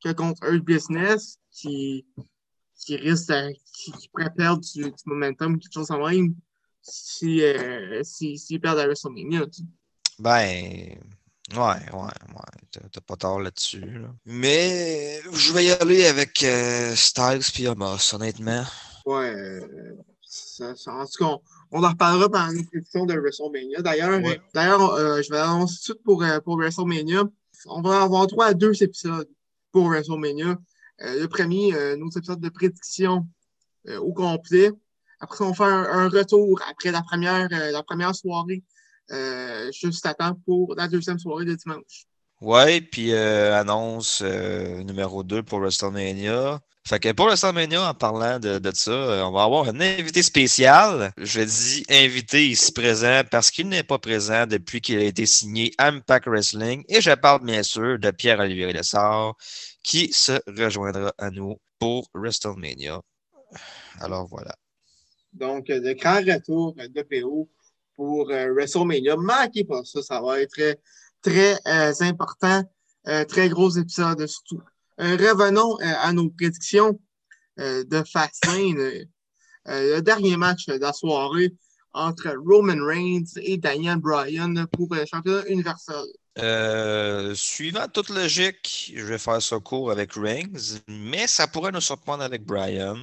que contre Earth Business, qui, qui risque de, qui, qui pourrait perdre du, du momentum, quelque chose en même, si, euh, si, s'ils perdent à WrestleMania. Tu sais. Ben, ouais, ouais, ouais. T'as, t'as pas tort là-dessus. Là. Mais je vais y aller avec euh, Styles puis Omos, honnêtement. Ouais, euh, ça, ça, en tout cas, on, on en reparlera pendant les prédictions de WrestleMania. D'ailleurs, euh, Ouais. d'ailleurs euh, je vais annoncer tout de suite pour, euh, pour WrestleMania. On va avoir trois à deux épisodes pour WrestleMania. Euh, le premier, euh, nos épisodes de prédiction euh, au complet. Après ça, on fait un, un retour après la première, euh, la première soirée, euh, juste à temps pour la deuxième soirée de dimanche. Ouais, puis euh, annonce euh, numéro deux pour WrestleMania. Fait que pour WrestleMania, en parlant de, de ça, euh, on va avoir un invité spécial. Je dis invité ici présent parce qu'il n'est pas présent depuis qu'il a été signé à Impact Wrestling. Et je parle bien sûr de Pierre-Olivier Lessard qui se rejoindra à nous pour WrestleMania. Alors voilà. Donc, euh, de grand retour de P O pour euh, WrestleMania. Manquez pas ça, ça va être très, très euh, important. Euh, très gros épisode surtout. Euh, revenons euh, à nos prédictions euh, de Fastlane. Euh, le dernier match de la soirée entre Roman Reigns et Daniel Bryan pour le championnat universel. Euh, suivant toute logique, je vais faire ça court avec Reigns, mais ça pourrait nous surprendre avec Bryan.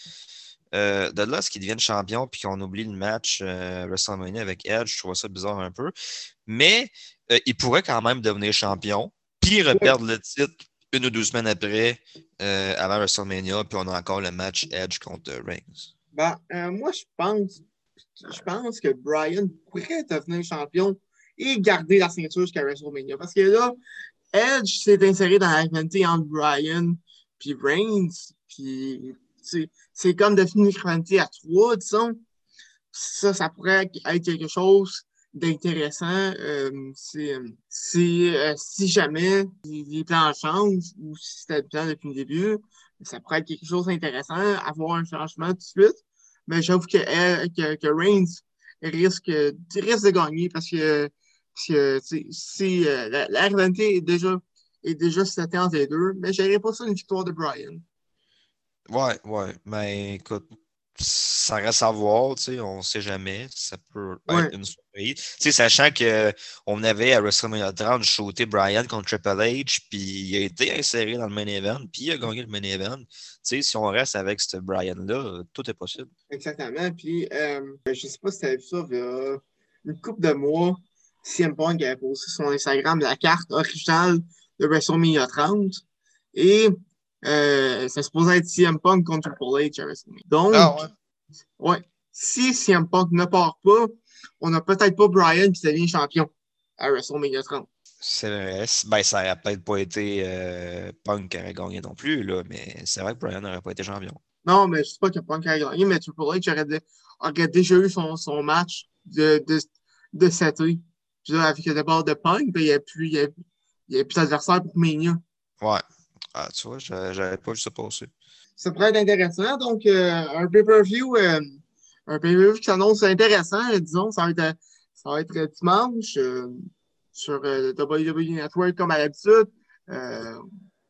Euh, de là, ce qu'il devienne champion puis qu'on oublie le match euh, WrestleMania avec Edge, je trouve ça bizarre un peu. Mais euh, il pourrait quand même devenir champion, puis Oui, reperdre le titre une ou deux semaines après, euh, avant WrestleMania, puis on a encore le match Edge contre Reigns. ben, euh, moi, je pense, je pense que Bryan pourrait devenir champion et garder la ceinture jusqu'à WrestleMania. Parce que là, Edge s'est inséré dans la rivalité entre Bryan puis Reigns. Puis c'est, c'est comme devenu une rivalité à trois, disons. Ça, ça pourrait être quelque chose d'intéressant euh, si, si, euh, si jamais les plans changent ou si c'était le plan depuis le début. Ça pourrait être quelque chose d'intéressant, avoir un changement tout de suite. Mais j'avoue que, que, que Reigns risque, risque de gagner parce que, parce que si euh, la, la rivalité est déjà, est déjà setée entre les deux, mais je n'irais pas ça une victoire de Bryan. Ouais, ouais, mais écoute, ça reste à voir, tu sais, on sait jamais, ça peut être Ouais, une surprise. Tu sais, sachant que on avait à WrestleMania trente shooté Bryan contre Triple H, puis il a été inséré dans le main event, puis il a gagné le main event. Tu sais, si on reste avec ce Bryan-là, tout est possible. exactement. Puis, euh, je sais pas si tu as vu ça, il y a une couple de mois, C M Punk avait posté sur son Instagram la carte originale de WrestleMania trente. Et euh, ça se posait être C M Punk contre Triple H à WrestleMania. Ah Donc, ouais. ouais, si C M Punk ne part pas, on n'a peut-être pas Bryan qui devient champion à WrestleMania trente. C'est vrai. Ben, ça aurait peut-être pas été euh, Punk qui aurait gagné non plus, là, mais c'est vrai que Bryan n'aurait pas été champion. Non, mais je sais pas que Punk a gagné, mais Triple H aurait, de- aurait déjà eu son, son match de, de, de cet été. Puis là, avec le départ de Punk, ben, il n'y a plus, il y a, il y a plus d'adversaire pour Mania. Ouais. Ah, tu vois, j'a- j'avais pas vu ça passer. Ça pourrait être intéressant. Donc, euh, un pay-per-view, euh, un pay-per-view qui s'annonce intéressant, euh, disons, ça va être, euh, ça va être dimanche euh, sur euh, W W E Network comme à l'habitude. Euh,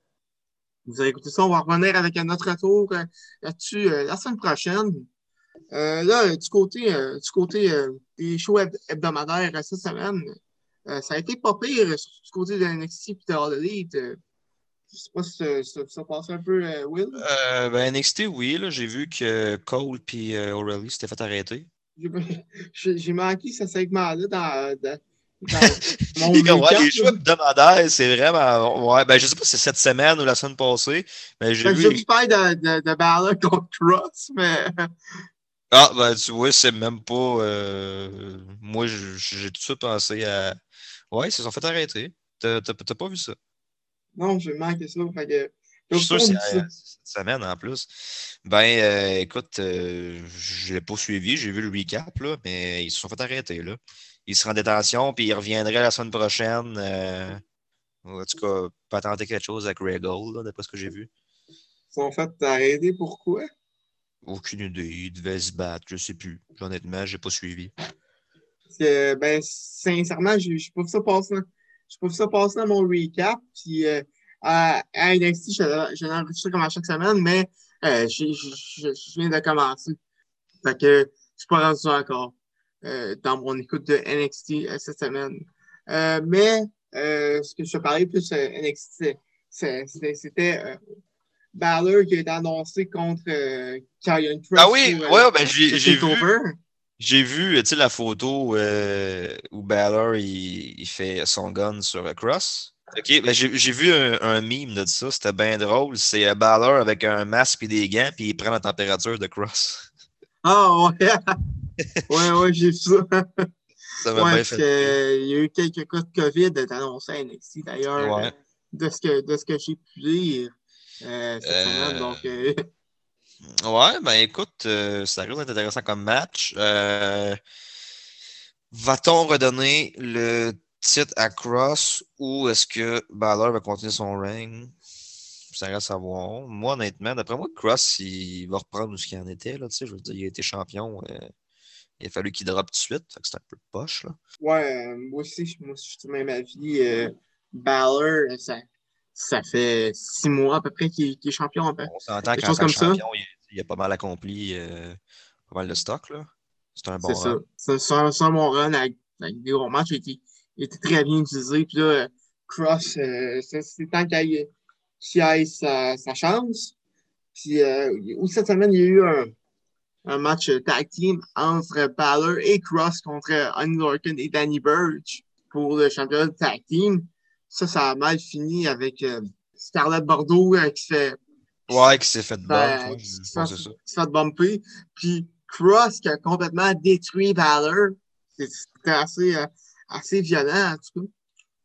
vous allez écouter ça, on va revenir avec un autre retour euh, là-dessus euh, la semaine prochaine. Euh, là, du côté, euh, du côté euh, des shows heb- hebdomadaires euh, cette semaine, euh, ça a été pas pire euh, sur- du côté de N X T et de All Elite. Euh, je sais pas si euh, ça, ça passe un peu, euh, Will. Euh, ben, N X T, oui, là, j'ai vu que Cole et euh, O'Reilly s'étaient fait arrêter. J'ai j'ai- j'ai manqué ce segment-là dans, dans, dans mon Ouais, recap. les choix hebdomadaires, c'est vraiment. Ouais, ben, je sais pas si c'est cette semaine ou la semaine passée, mais j'ai Ben, vu j'ai les. vu parler de, de, de Balor contre Cross, mais Ah, ben, tu vois, c'est même pas. euh, Moi, je- j'ai tout de suite pensé à. Ouais, ils se sont fait arrêter. T'as t'as- t'as pas vu ça? non, j'ai manqué ça. Fait que, Je suis donc, sûr que on c'est dit ça. euh, cette semaine en plus. Ben, euh, écoute, euh, je l'ai pas suivi, j'ai vu le recap, là, mais ils se sont fait arrêter, là. Ils seront en détention, puis ils reviendraient la semaine prochaine. euh, En tout cas, pas tenter quelque chose avec Regal, là, d'après ce que j'ai vu. Ils sont fait arrêter. Pourquoi? Aucune idée. Ils devaient se battre, je sais plus. Honnêtement, j'ai pas suivi. Parce que, ben, sincèrement, j'ai j'ai pas vu ça passer. J'ai pas vu ça passer dans mon recap. Puis, euh, à, à N X T, je, je l'enregistre comme à chaque semaine, mais euh, je, je, je, je viens de commencer. Fait que je suis pas rendu encore euh, dans mon écoute de N X T euh, cette semaine. Euh, mais euh, ce que je te parlais plus euh, N X T, c'est- c'était c'était, euh, Balor qui a été annoncé contre euh, Karrion Ah Cross oui, pour euh, ouais, ben le j'ai j'ai vu. Takeover. J'ai vu, tu sais, la photo euh, où Balor il, il fait son gun sur euh, Cross. Ok, ben j'ai j'ai vu un, un meme de ça, c'était bien drôle. C'est euh, Balor avec un masque et des gants, puis il prend la température de Cross. Ah ouais, ouais, ouais, j'ai vu ça. Ça m'a Ouais, bien parce fait qu'il rire. y a eu quelques cas de COVID annoncés à N X T d'ailleurs, euh, Ouais. de ce que, de ce que j'ai pu lire euh, cette semaine. Euh, Donc, euh, ouais, ben écoute, euh, ça risque d'être intéressant comme match. Euh, va-t-on redonner le titre à Cross ou est-ce que Balor va continuer son règne? Ça reste à voir. Moi, honnêtement, d'après moi, Cross, il va reprendre ce qu'il en était. Là, tu sais, je veux dire, il a été champion. euh, il a fallu qu'il drop tout de suite. Fait que c'est un peu poche. Là. ouais, euh, moi aussi, je- moi, je suis du même avis. Euh, Balor, ça, ça fait six mois à peu près qu'il qu'il est champion, un peu. On s'entend Des qu'en choses tant que comme ça. champion, il, il a pas mal accompli euh, pas mal de stock. Là. C'est un C'est bon ça. run. C'est c'est un, c'est un bon run avec, avec des gros matchs. Il était, il était très bien utilisé. Puis là, euh, Cross, euh, c'est c'est temps qu'il aille, qu'il aille sa, sa chance. Puis, euh, aussi cette semaine, il y a eu un, un match tag team entre Balor et Cross contre Oney Lorcan et Danny Burch pour le championnat de tag team. Ça, ça a mal fini avec euh, Scarlett Bordeaux euh, qui se fait, qui, Ouais, qui s'est fait bump. fait, Ouais, qui je se pense fait, que c'est ça. qui se fait bumper. Puis Cross qui a complètement détruit Balor. C'était assez, euh, assez violent, en tout cas.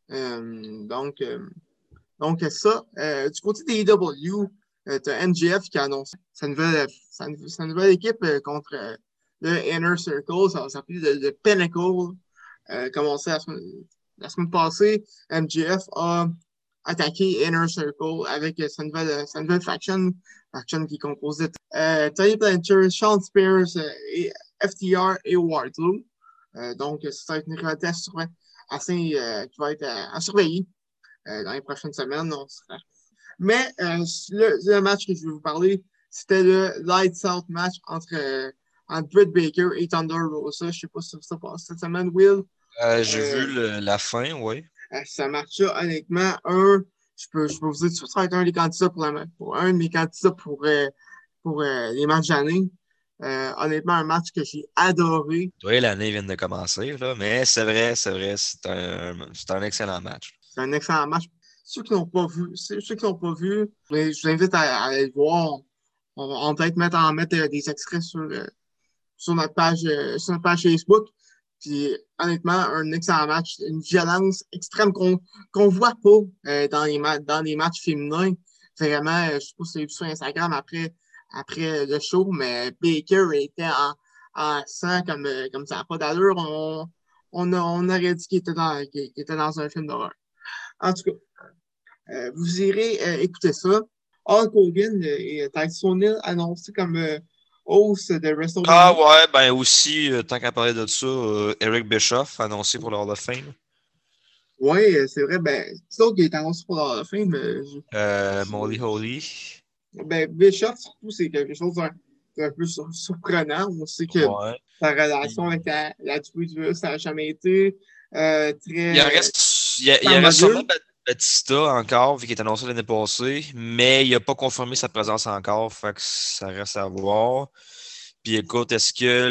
Euh, donc, euh, donc, ça, euh, du côté des A E W, euh, tu as M J F qui a annoncé sa nouvelle, sa, sa nouvelle équipe euh, contre euh, le Inner Circle. Ça va s'appeler le, le Pinnacle. Euh, commencé la semaine, la semaine passée, M J F a attaqué Inner Circle avec euh, sa, nouvelle, euh, sa nouvelle faction, faction qui est composée de euh, Tony Blanchard, Sean Spears, euh, et F T R et Wardlow. Euh, donc, ça va être une rivalité assez, euh, qui va être à, à surveiller euh, dans les prochaines semaines. On sera... Mais euh, le, le, match que je vais vous parler, c'était le Lights Out match entre, euh, entre Britt Baker et Thunder Rosa. Je ne sais pas si ça passe cette semaine, Will. Euh, j'ai vu Euh, le- la fin, oui. euh, ça marche-là, honnêtement, un, je peux, je peux vous dire tout de suite, ça va être un des candidats pour, la, pour un de mes candidats pour, euh, pour euh, les matchs d'année. Euh, honnêtement, un match que j'ai adoré. Oui, l'année vient de commencer, là, mais c'est vrai, c'est vrai, c'est un, c'est un excellent match. C'est un excellent match. Ceux qui n'ont pas vu, ceux qui n'ont pas vu, je vous invite à, à aller le voir. On va, on va peut-être mettre, en mettre euh, des extraits sur, euh, sur, notre page, euh, sur notre page Facebook. Puis, honnêtement, un excellent match, une violence extrême qu'on qu'on voit pas euh, dans, les dans les matchs féminins. Vraiment, euh, je ne sais pas si vous avez vu sur Instagram après, après le show, mais Baker était en, en sang comme, euh, comme ça n'a pas d'allure. On, on, a, on aurait dit qu'il était, dans, qu'il était dans un film d'horreur. En tout cas, euh, vous irez euh, écouter ça. Hulk Hogan euh, et Tyson Hill annoncés comme euh, host de Ah WrestleMania. ouais, ben aussi, euh, tant qu'à parler de ça, euh, Eric Bischoff annoncé pour le Hall of Fame. Oui, euh, c'est vrai. Ben, c'est autre qui est annoncé pour la fin, mais je, Euh, Molly je- Holly. ben, Bishop, surtout, c'est quelque chose d'un d'un peu sur- surprenant. On sait que Ouais. sa relation avec Puis, la, la W W E, ça n'a jamais été euh, il en très reste, il, y a- il y aurait sûrement harmonieux. Bat- Batista encore, vu qu'il est annoncé l'année passée, mais il n'a pas confirmé sa présence encore, fait que ça reste à voir. Puis écoute, est-ce que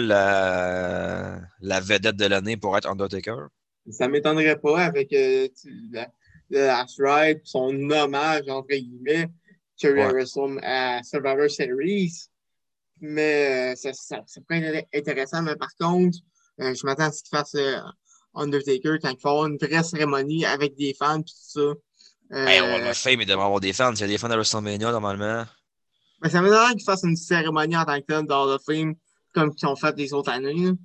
la, la vedette de l'année pourrait être Undertaker? Ça ne m'étonnerait pas avec euh, la, le Last Ride, son hommage, entre guillemets, qu'il y a eu à, Ouais. Wrestle- à Survivor Series. Mais euh, ça, ça, ça pourrait être intéressant. Mais par contre, euh, je m'attends à ce qu'il fasse euh, Undertaker quand il va avoir une vraie cérémonie avec des fans et tout ça. Hey, Hall Euh, of Fame, il devrait avoir des fans. Il y a des fans de WrestleMania, normalement. mais ça m'étonnerait qu'il fasse une cérémonie en tant que tel dans le film comme qu'ils ont fait les autres années. Là.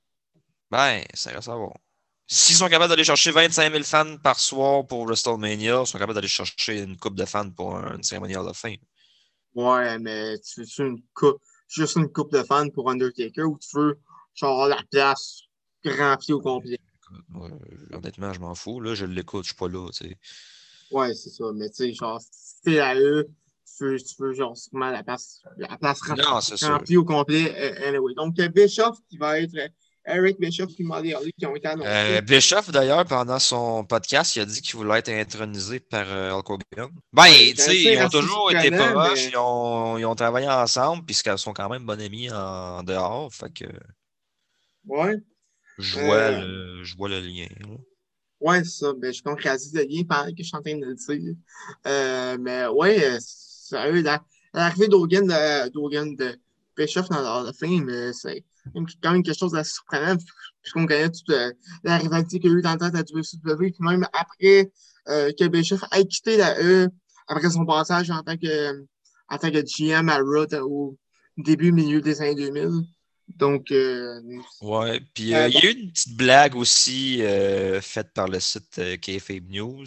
Ben, ça reste à voir. S'ils sont capables d'aller chercher vingt-cinq mille fans par soir pour WrestleMania, ils sont capables d'aller chercher une coupe de fans pour une cérémonie Hall of Fame. Ouais, mais tu veux une coupe, juste une coupe de fans pour Undertaker ou tu veux genre la place remplie au complet? Écoute, moi, honnêtement, je m'en fous. Là, je l'écoute, je suis pas là, tu sais. Ouais, c'est ça. Mais tu sais, genre, si t'es à eux, tu veux, tu veux genre sûrement la place, la place rem- Non, c'est sûr. remplie au complet. euh, Anyway. Donc, euh, Bischoff qui va être euh, Eric Bischoff et Molly Holly qui ont été Euh, annoncés. Bischoff, d'ailleurs, pendant son podcast, il a dit qu'il voulait être intronisé par euh, Hulk Hogan. Ben, Ouais, tu c'est sais, ils assez, ont assez toujours été surprenant, proches, mais ils ont, ils ont travaillé ensemble, puisqu'ils sont quand même bonnes amies en dehors. Fait que ouais. je vois Euh, le, je vois le lien, là. ouais, c'est ça. Ben, je concrétise le lien pendant que je suis en train de le dire. Euh, mais ouais, euh, sérieux, la- l'arrivée d'Hogan, de, d'Hogan de Bischoff dans le Hall of Fame, euh, c'est quand même quelque chose d'assez surprenant, puisqu'on connaît toute euh, la rivalité qu'il y a eu dans le temps de la W C W, puis même après euh, que Bischoff ait quitté la E, après son passage en tant que, en tant que G M à Raw euh, au début, milieu des années deux mille. Donc, euh, Ouais, puis euh, euh, il y a eu une petite blague aussi euh, faite par le site euh, Kayfabe News,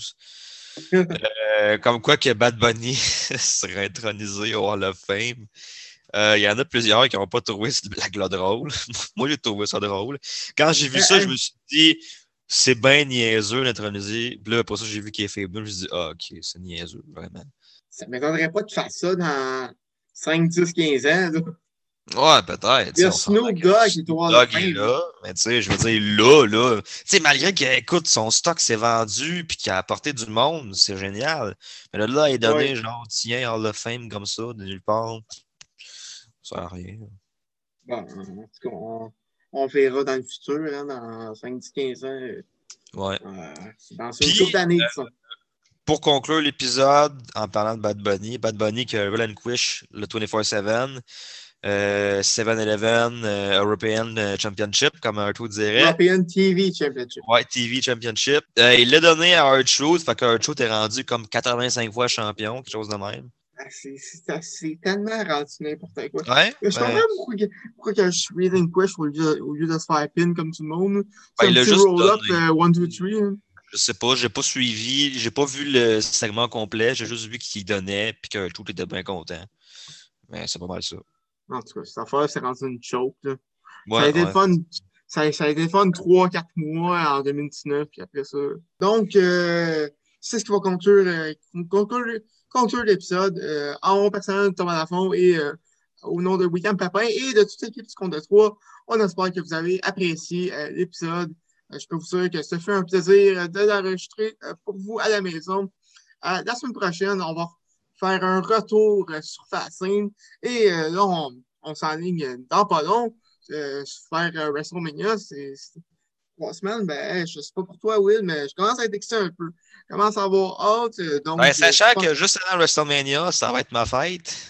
euh, comme quoi que Bad Bunny serait intronisé au Hall of Fame. Euh, Il y en a plusieurs qui n'ont pas trouvé cette blague-là drôle. Moi, j'ai trouvé ça drôle. Quand j'ai vu ça, je bon. me suis dit, c'est bien niaiseux d'introniser. Puis là, après ça, j'ai vu Kayfabe News, je me suis dit, ah, ok, c'est niaiseux, vraiment. Ça ne m'étonnerait pas de faire ça dans cinq, dix, quinze ans. Là. Ouais, peut-être. Tu Il y sais, a on s'entend Snoop que Dogg qui est Snoop au Hall of Dogg est Fame. là, mais tu sais, je veux dire, là, là, tu sais, malgré qu'écoute, son stock s'est vendu puis qu'il a apporté du monde, c'est génial. Mais là, là, il est Ouais. donné, genre, tiens, Hall of Fame comme ça, de nulle part, ça sert à rien. Bon, en tout cas, on, on verra dans le futur, hein, dans cinq, dix, quinze ans. Euh, Ouais. dans une couple Puis, d'années, disons. pour conclure l'épisode, en parlant de Bad Bunny, Bad Bunny qui a relinquish le vingt-quatre sept, euh, sept eleven euh, European euh, Championship, comme Arthur dirait. European T V Championship. Ouais, T V Championship. Euh, il l'a donné à R-Truth, fait que R-Truth est rendu comme quatre-vingt-cinq fois champion, quelque chose de même. Ah, c'est c'est- c'est tellement rendu n'importe quoi. Ouais, Mais je comprends ben, pourquoi, que- pourquoi que je suis relinquish au lieu, au lieu de se faire pin comme tout le monde. ben, C'est un il l'a petit juste roll-up donné. euh, one, two, three. Hein. Je sais pas, j'ai pas suivi, j'ai pas vu le segment complet, j'ai juste vu qu'il donnait, puis que R-Truth était bien content. Mais c'est pas mal ça. En tout cas, cette affaire, c'est rendu une choke. Là. Ça a Ouais, été le ouais. fun. Ça, ça a été le fun trois quatre mois en deux mille dix-neuf, puis après ça. Donc, euh, c'est ce qui va conclure, euh, conclure, conclure l'épisode. Euh, en mon personnel, Thomas Lafont et euh, au nom de William Papin et de toute l'équipe du Compte de trois, on espère que vous avez apprécié euh, l'épisode. Euh, je peux vous dire que ce fut un plaisir de l'enregistrer euh, pour vous à la maison. Euh, la semaine prochaine, on va faire un retour euh, sur Fastlane et euh, là, on, on s'enligne dans pas long euh, faire euh, WrestleMania, c'est trois semaines. Ben, je sais pas pour toi, Will, mais je commence à être excité un peu. Je commence à avoir hâte. euh, Ben, donc, euh, je sachant pense que juste avant WrestleMania, ça va être ma fête.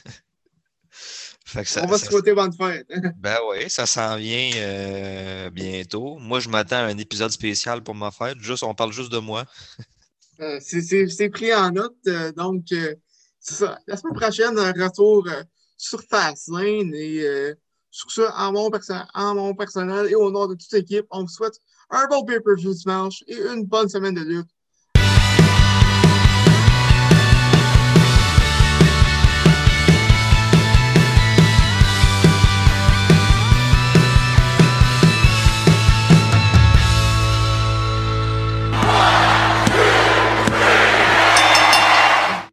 Fait que ça, qu'on va se ça, souhaiter bonne fête. ben oui, ça s'en vient euh, bientôt. Moi, je m'attends à un épisode spécial pour ma fête. Juste, on parle juste de moi. Euh, c'est c'est- c'est pris en note. euh, donc, euh, c'est ça. La semaine prochaine, un retour euh, sur Fastlane. Et euh, sur ça, en mon, perso en mon personnel et au nom de toute l'équipe, on vous souhaite un bon pay-per-view dimanche et une bonne semaine de lutte.